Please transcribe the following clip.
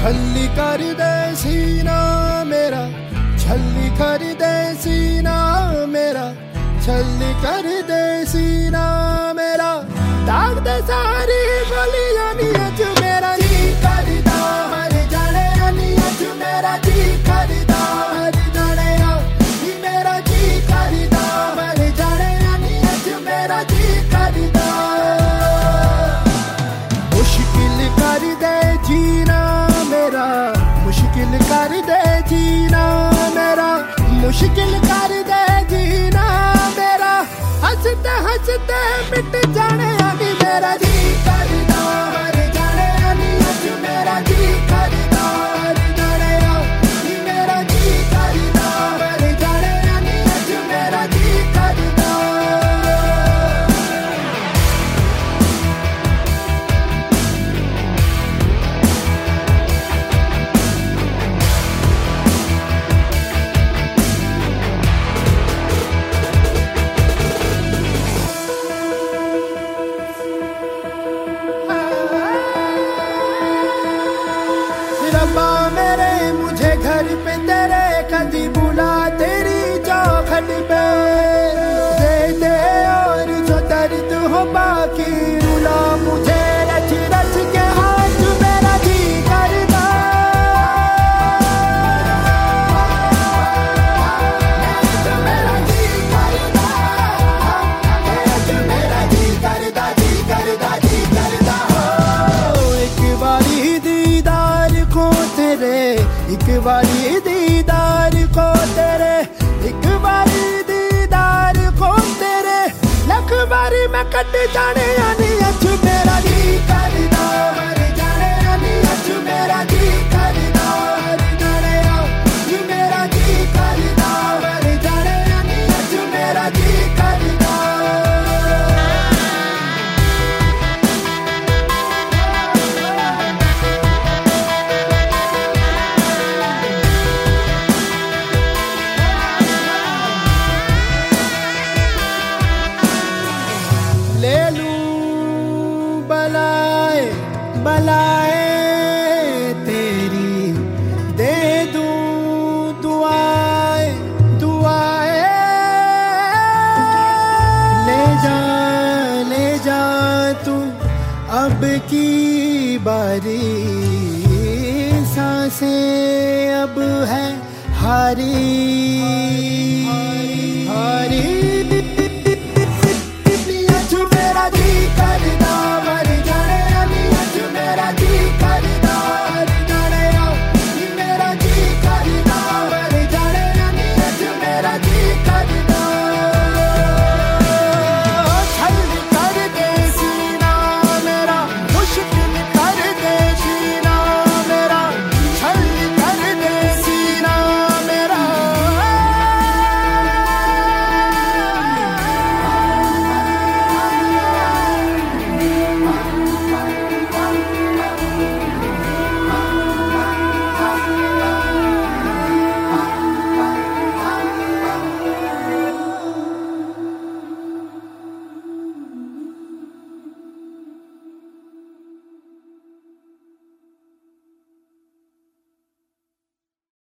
छल्ली कर दे सीना मेरा, छल्ली कर दे सीना मेरा, छल्ली कर दे सीना मेरा, दाग दे सारी गलियां नी अज मेरा जी करदा मर जाने नी अज मेरा जी करदा मर जाने नी मेरा जी करदा मर जाने नी अज मेरा जी करदा। मुश्किल कर दे जीना मेरा, मुश्किल कर दे जीना मेरा, मुश्किल कर दे जीना मेरा, हंसते हंसते मिट जाने आनी मेरा जी करदा मर जाने आनी अज मेरा जी करदा मर जाने आनी मेरा जी करदा मर जाने आनी अज मेरा जी करदा। रब्बा मेरे मुझे घर पे तेरे कदी बुला तेरी चौखट पे दे दे, और जो दर्द हो बाकी रुला मुझे रच रच के हाथ मेरा जी करदा। मेरा जी करदा, मेरा जी करदा जी करदा जी करदा। एक बारी दीदार को तेरे, एक बारी दीदार को तेरे, एक बारी दीदार को तेरे, लख बारी मैं कट जाने आनी अज मेरा जी करदा मर जाने आनी अज मेरा जी करदा मर जाने आनी मेरा जी करदा मर जाने आनी अज मेरा जी करदा। ले लूं बलाए बलाए तेरी, दे दूं दुआए दुआए, ले जा तू अब की बारी, सांसें अब है हारी।